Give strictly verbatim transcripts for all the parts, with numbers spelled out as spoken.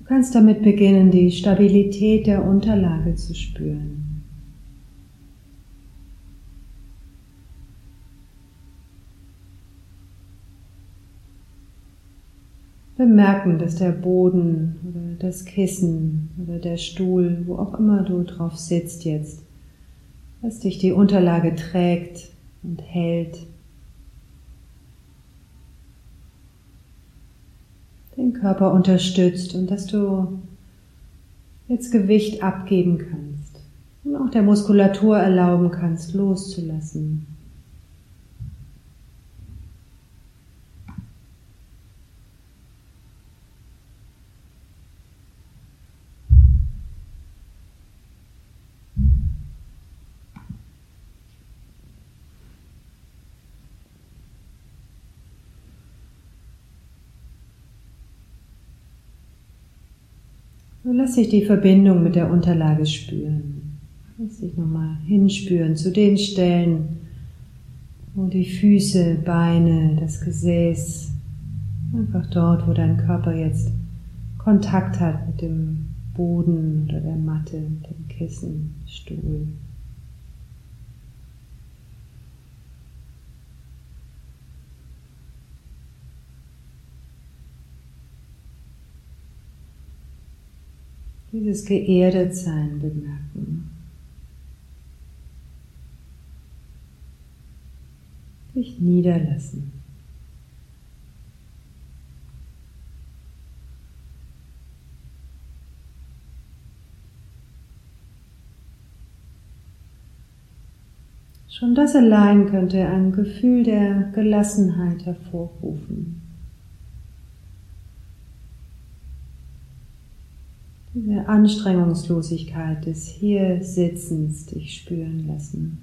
kannst damit beginnen, die Stabilität der Unterlage zu spüren. Bemerken, dass der Boden oder das Kissen oder der Stuhl, wo auch immer du drauf sitzt jetzt, dass dich die Unterlage trägt und hält, den Körper unterstützt und dass du jetzt Gewicht abgeben kannst und auch der Muskulatur erlauben kannst, loszulassen. So lass dich die Verbindung mit der Unterlage spüren. Lass dich nochmal hinspüren zu den Stellen, wo die Füße, Beine, das Gesäß, einfach dort, wo dein Körper jetzt Kontakt hat mit dem Boden oder der Matte, dem Kissen, Stuhl. Dieses Geerdetsein bemerken. Dich niederlassen. Schon das allein könnte ein Gefühl der Gelassenheit hervorrufen. Diese Anstrengungslosigkeit des Hier-Sitzens dich spüren lassen.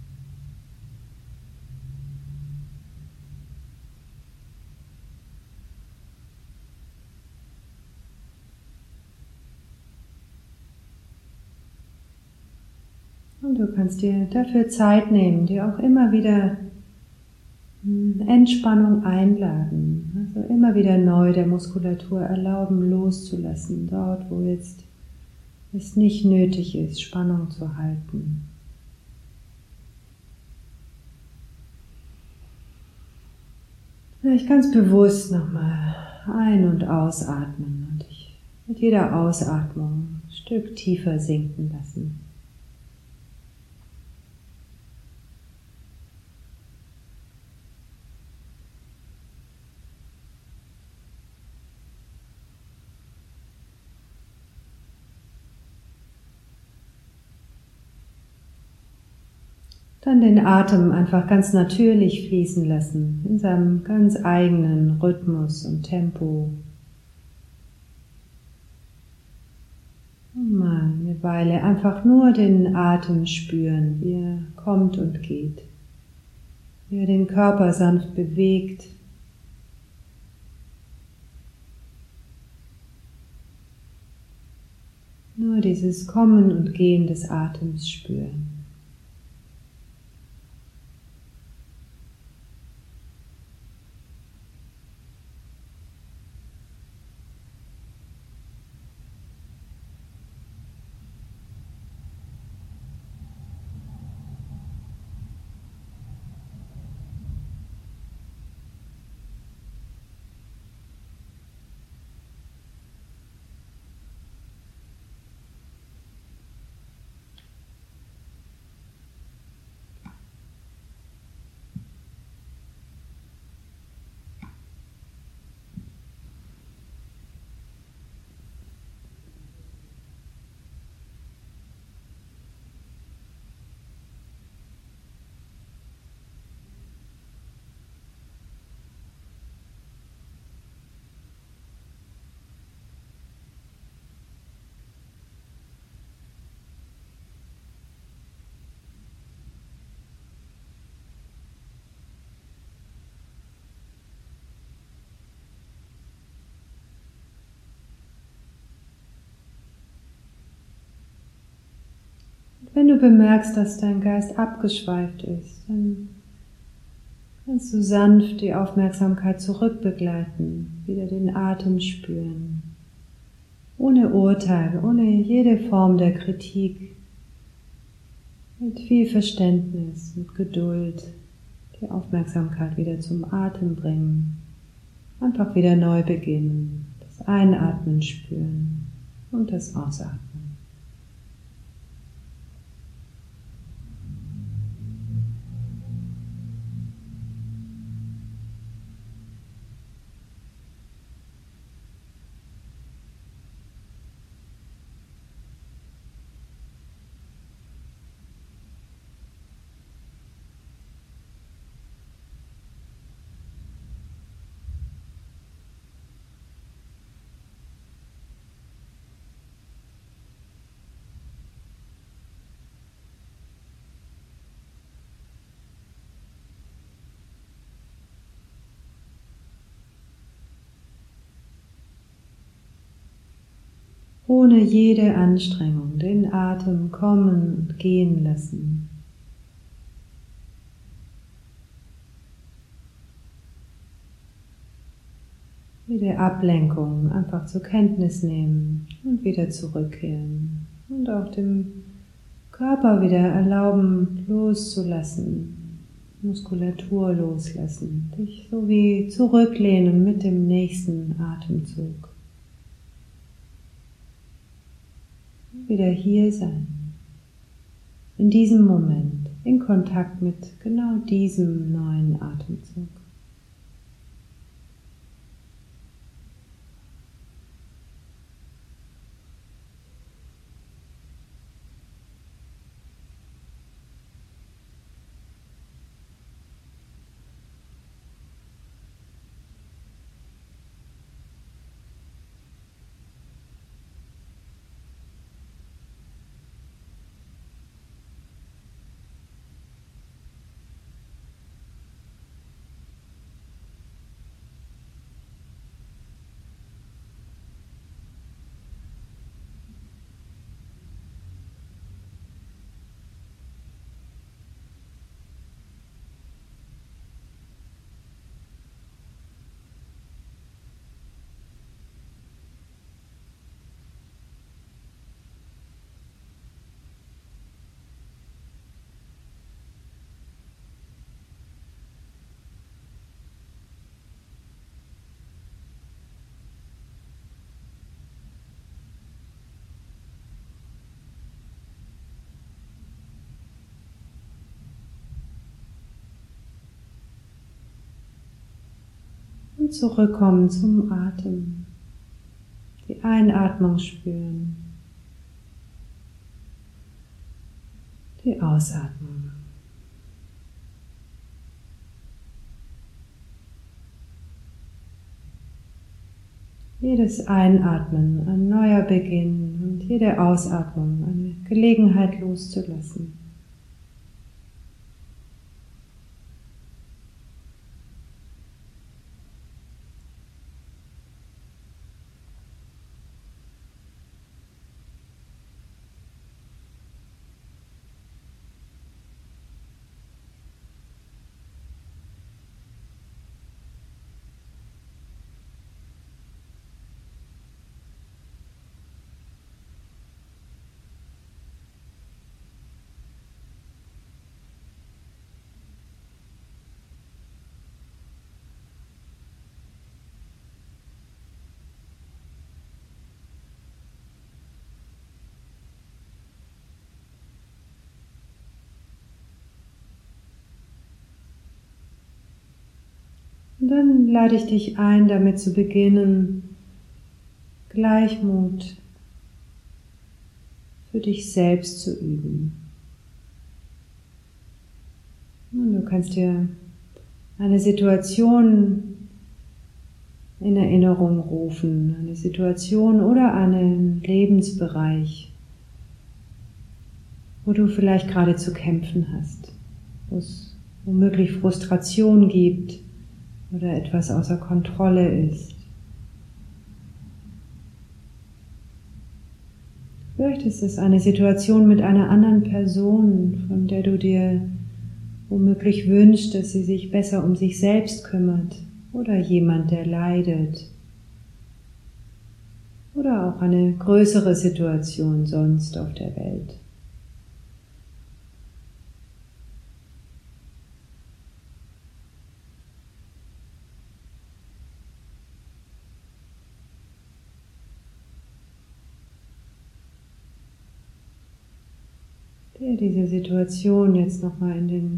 Und du kannst dir dafür Zeit nehmen, dir auch immer wieder Entspannung einladen, also immer wieder neu der Muskulatur erlauben, loszulassen, dort, wo jetzt es nicht nötig ist, Spannung zu halten. Vielleicht ganz bewusst nochmal ein- und ausatmen und dich mit jeder Ausatmung ein Stück tiefer sinken lassen. Dann den Atem einfach ganz natürlich fließen lassen, in seinem ganz eigenen Rhythmus und Tempo. Und mal eine Weile einfach nur den Atem spüren, wie er kommt und geht, wie er den Körper sanft bewegt. Nur dieses Kommen und Gehen des Atems spüren. Wenn du bemerkst, dass dein Geist abgeschweift ist, dann kannst du sanft die Aufmerksamkeit zurückbegleiten, wieder den Atem spüren. ohne Urteil, ohne jede Form der Kritik, mit viel Verständnis, mit Geduld, die Aufmerksamkeit wieder zum Atem bringen, einfach wieder neu beginnen, das Einatmen spüren und das Ausatmen. Ohne jede Anstrengung den Atem kommen und gehen lassen. Jede Ablenkung einfach zur Kenntnis nehmen und wieder zurückkehren. Und auch dem Körper wieder erlauben, loszulassen, Muskulatur loslassen, dich so wie zurücklehnen mit dem nächsten Atemzug. Wieder hier sein, in diesem Moment, in Kontakt mit genau diesem neuen Atemzug. Und zurückkommen zum Atem. Die Einatmung spüren. Die Ausatmung. Jedes Einatmen ein neuer Beginn und jede Ausatmung eine Gelegenheit loszulassen. Und dann lade ich dich ein, damit zu beginnen, Gleichmut für dich selbst zu üben. Und du kannst dir eine Situation in Erinnerung rufen, eine Situation oder einen Lebensbereich, wo du vielleicht gerade zu kämpfen hast, wo es womöglich Frustration gibt oder etwas außer Kontrolle ist. Vielleicht ist es eine Situation mit einer anderen Person, von der du dir womöglich wünschst, dass sie sich besser um sich selbst kümmert, oder jemand, der leidet. oder auch eine größere Situation sonst auf der Welt. Der diese Situation jetzt nochmal in den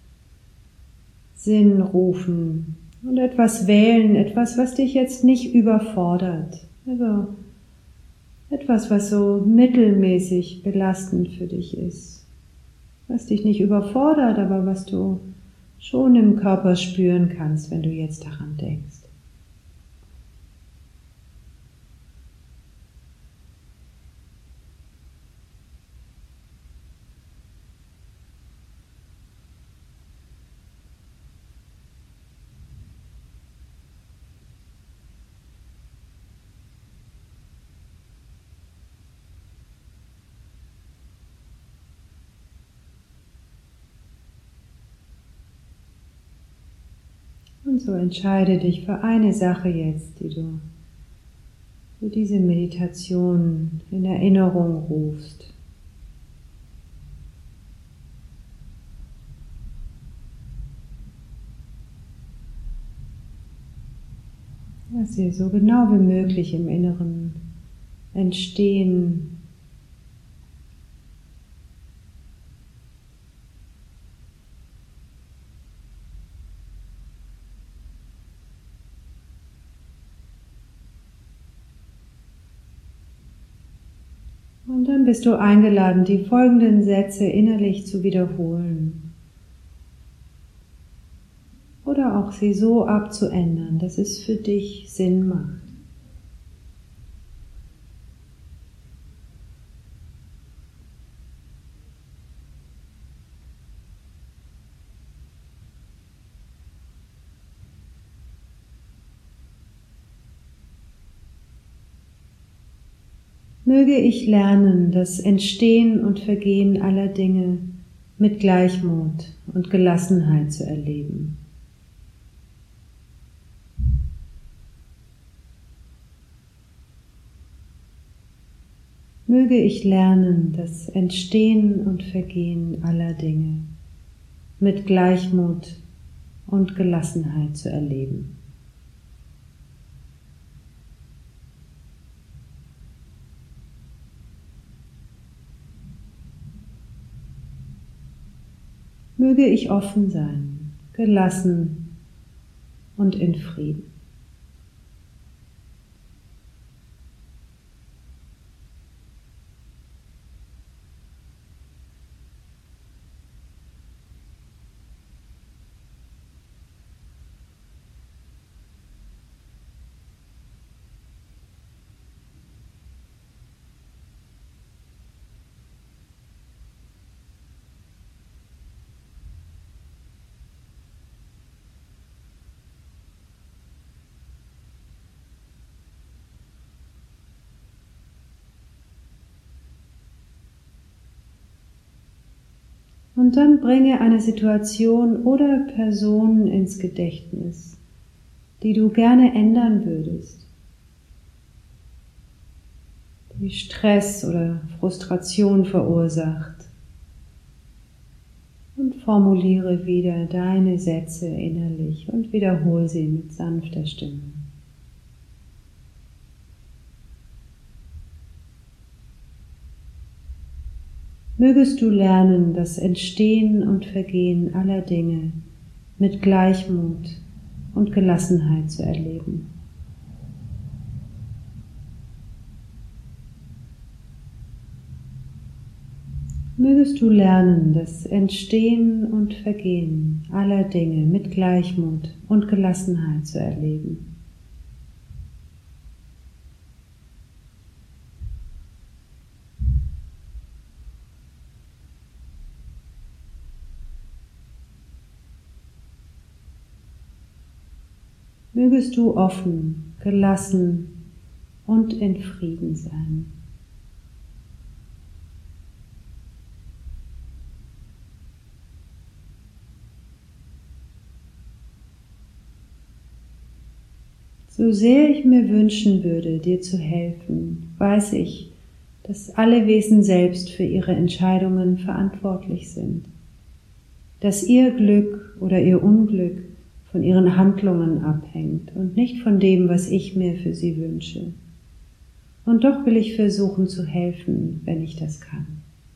Sinn rufen und etwas wählen, etwas, was dich jetzt nicht überfordert. Also etwas, was so mittelmäßig belastend für dich ist. Was dich nicht überfordert, aber was du schon im Körper spüren kannst, wenn du jetzt daran denkst. Und so entscheide dich für eine Sache jetzt, die du für diese Meditation in Erinnerung rufst. Lass sie so genau wie möglich im Inneren entstehen. Und dann bist du eingeladen, die folgenden Sätze innerlich zu wiederholen. Oder auch sie so abzuändern, dass es für dich Sinn macht. Möge ich lernen, das Entstehen und Vergehen aller Dinge mit Gleichmut und Gelassenheit zu erleben. Möge ich lernen, das Entstehen und Vergehen aller Dinge mit Gleichmut und Gelassenheit zu erleben. Möge ich offen sein, gelassen und in Frieden. Und dann bringe eine Situation oder Person ins Gedächtnis, die du gerne ändern würdest, die Stress oder Frustration verursacht. Und formuliere wieder deine Sätze innerlich und wiederhole sie mit sanfter Stimme. Mögest du lernen, das Entstehen und Vergehen aller Dinge mit Gleichmut und Gelassenheit zu erleben. Mögest du lernen, das Entstehen und Vergehen aller Dinge mit Gleichmut und Gelassenheit zu erleben. Mögest du offen, gelassen und in Frieden sein. So sehr ich mir wünschen würde, dir zu helfen, weiß ich, dass alle Wesen selbst für ihre Entscheidungen verantwortlich sind, dass ihr Glück oder ihr Unglück von ihren Handlungen abhängt und nicht von dem, was ich mir für sie wünsche. Und doch will ich versuchen zu helfen, wenn ich das kann.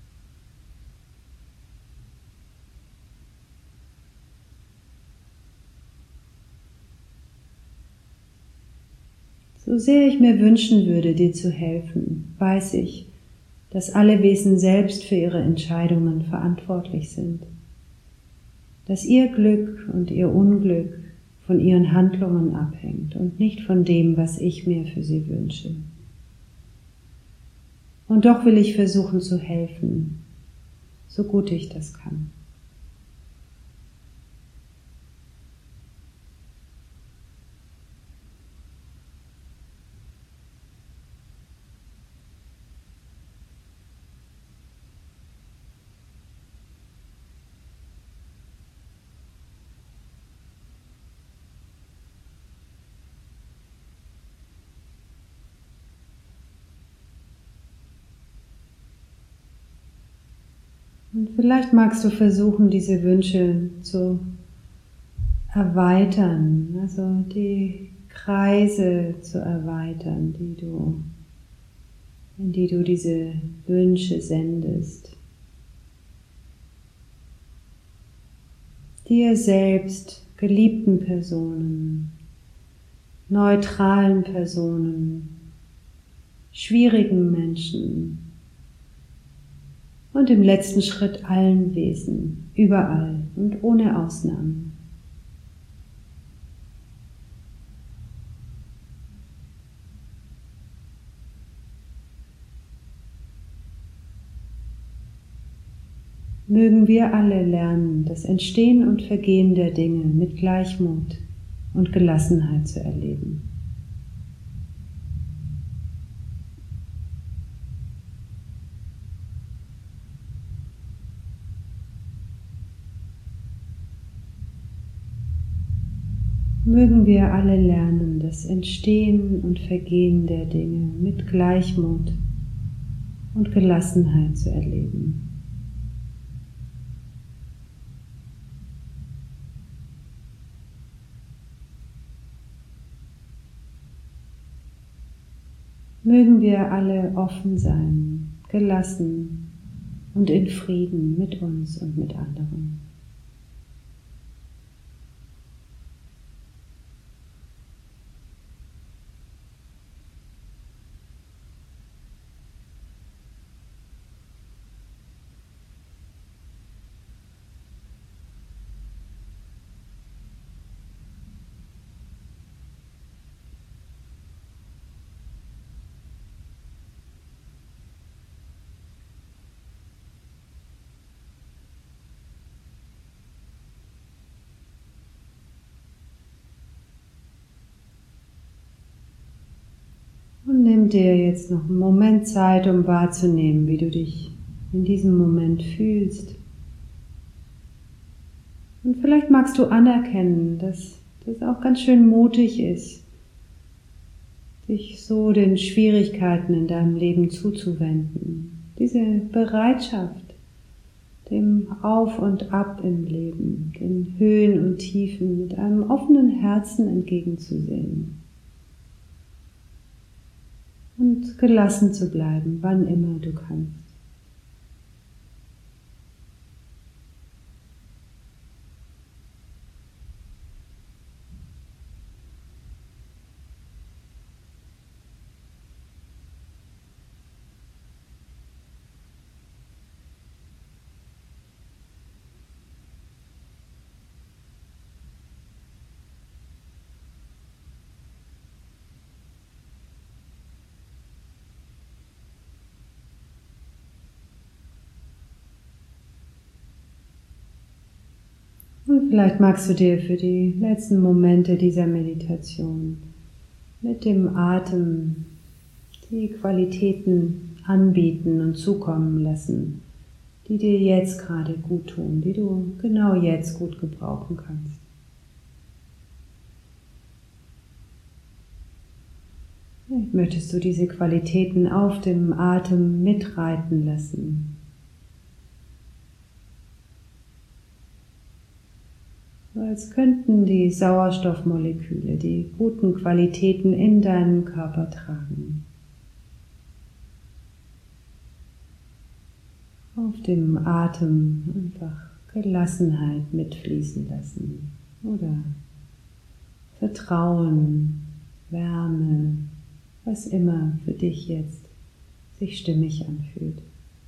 So sehr ich mir wünschen würde, dir zu helfen, weiß ich, dass alle Wesen selbst für ihre Entscheidungen verantwortlich sind, dass ihr Glück und ihr Unglück von ihren Handlungen abhängt und nicht von dem, was ich mir für sie wünsche. Und doch will ich versuchen zu helfen, so gut ich das kann. Und vielleicht magst du versuchen, diese Wünsche zu erweitern, also die Kreise zu erweitern, die du, in die du diese Wünsche sendest. Dir selbst, geliebten Personen, neutralen Personen, schwierigen Menschen und im letzten Schritt allen Wesen, überall und ohne Ausnahmen. Mögen wir alle lernen, das Entstehen und Vergehen der Dinge mit Gleichmut und Gelassenheit zu erleben. Mögen wir alle lernen, das Entstehen und Vergehen der Dinge mit Gleichmut und Gelassenheit zu erleben. Mögen wir alle offen sein, gelassen und in Frieden mit uns und mit anderen. Und nimm dir jetzt noch einen Moment Zeit, um wahrzunehmen, wie du dich in diesem Moment fühlst. Und vielleicht magst du anerkennen, dass das auch ganz schön mutig ist, dich so den Schwierigkeiten in deinem Leben zuzuwenden. Diese Bereitschaft, dem Auf und Ab im Leben, den Höhen und Tiefen mit einem offenen Herzen entgegenzusehen. Und gelassen zu bleiben, wann immer du kannst. Und vielleicht magst du dir für die letzten Momente dieser Meditation mit dem Atem die Qualitäten anbieten und zukommen lassen, die dir jetzt gerade gut tun, die du genau jetzt gut gebrauchen kannst. Vielleicht möchtest du diese Qualitäten auf dem Atem mitreiten lassen. So als könnten die Sauerstoffmoleküle die guten Qualitäten in deinen Körper tragen. Auf dem Atem einfach Gelassenheit mitfließen lassen oder Vertrauen, Wärme, was immer für dich jetzt sich stimmig anfühlt.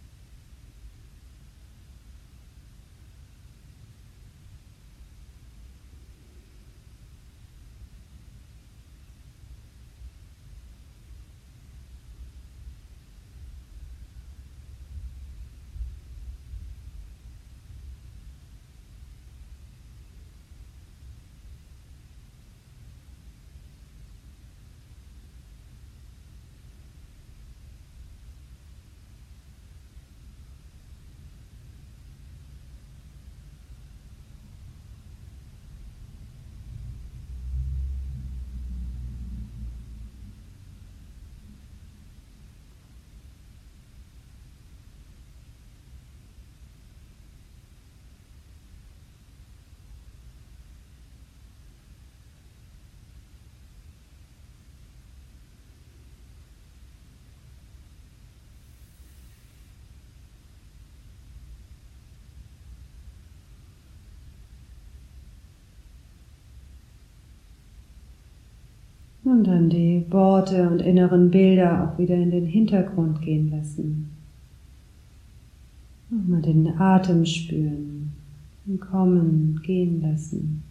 Und dann die Worte und inneren Bilder auch wieder in den Hintergrund gehen lassen. Nochmal den Atem spüren, kommen, gehen lassen.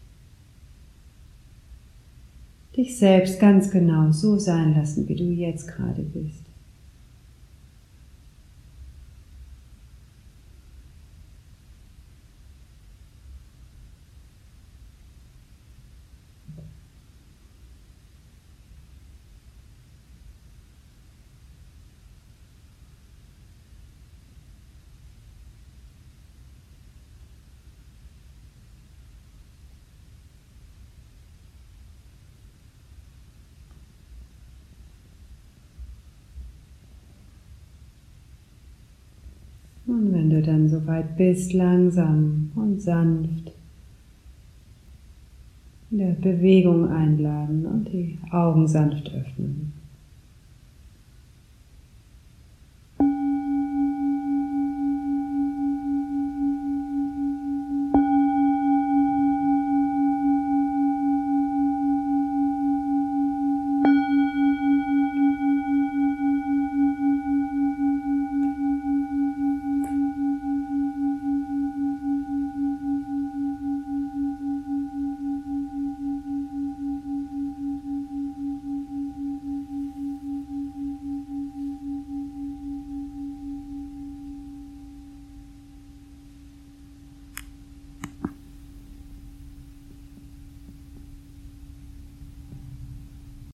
Dich selbst ganz genau so sein lassen, wie du jetzt gerade bist. Und wenn du dann soweit bist, langsam und sanft in der Bewegung einladen und die Augen sanft öffnen.